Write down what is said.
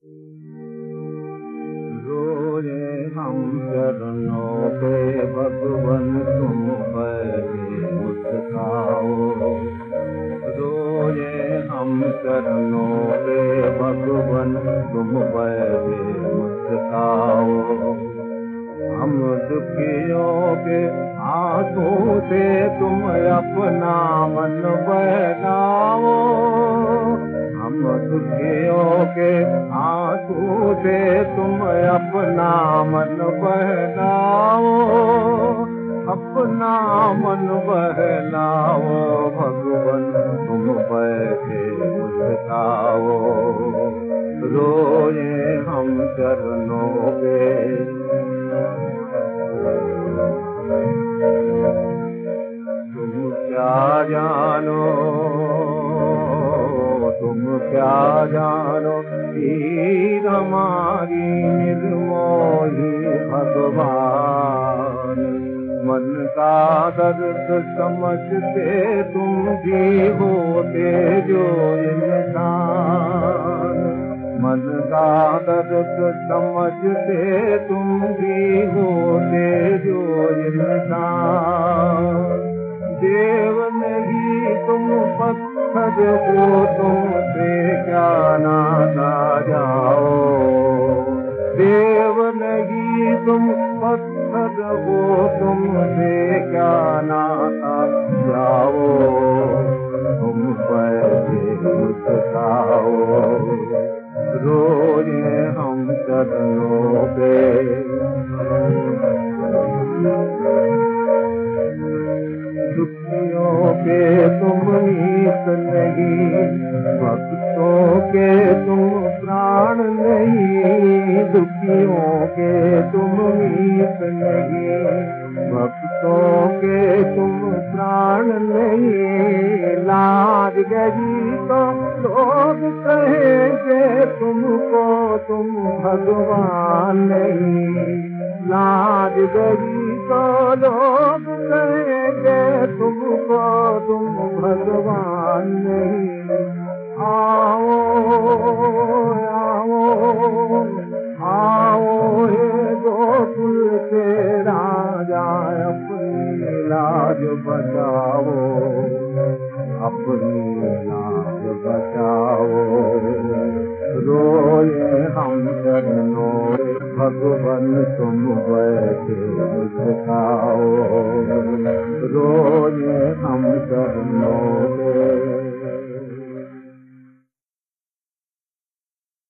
रोए हम चरणों पे भगवन तुम बैठे मुस्काओ। रोए हम चरणों पे भगवन तुम बैठे मुस्काओ। हम दुखियों के आंसू से तुम अपना मन बहलाओ। हम दुखियों के आंसू से तुम अपना मन बहलाओ। अपना मन बहलाओ भगवन तुम बैठे मुस्काओ। रोए हम चरणों पे। तुम क्या जानो, तुम क्या जानो पीर हमारी निर्मोही भगवान। मन का दर्द समझते तुम भी होते जो इंसान। मन का दर्द समझते तुम भी होते जो इंसान। देव नहीं तुम पत्थर हो, तुमसे क्या नाता जाओ। देव नहीं तुम पत्थर हो, तुमसे क्या नाता जाओ। तुम बैठे मुस्काओ। रोए हम चरणों पे। दुखियों के तुम मीत नहीं, भक्तों के तुम प्राण नहीं। दुखियों के तुम मीत नहीं, भक्तों के तुम प्राण नहीं। लाज गई तो लोग कहेंगे तुमको तुम भगवान नहीं। लाज गई तो लोग कहेंगे तुमको तुम भगवान नहीं। आओ आओ आओ हे गोकुल के राजा, अपनी लाज बचाओ। अपनी लाज बचाओ। रोए हम चरणों पे भगवन तुम बैठे मुस्काओ। रोए हम चरणों पे।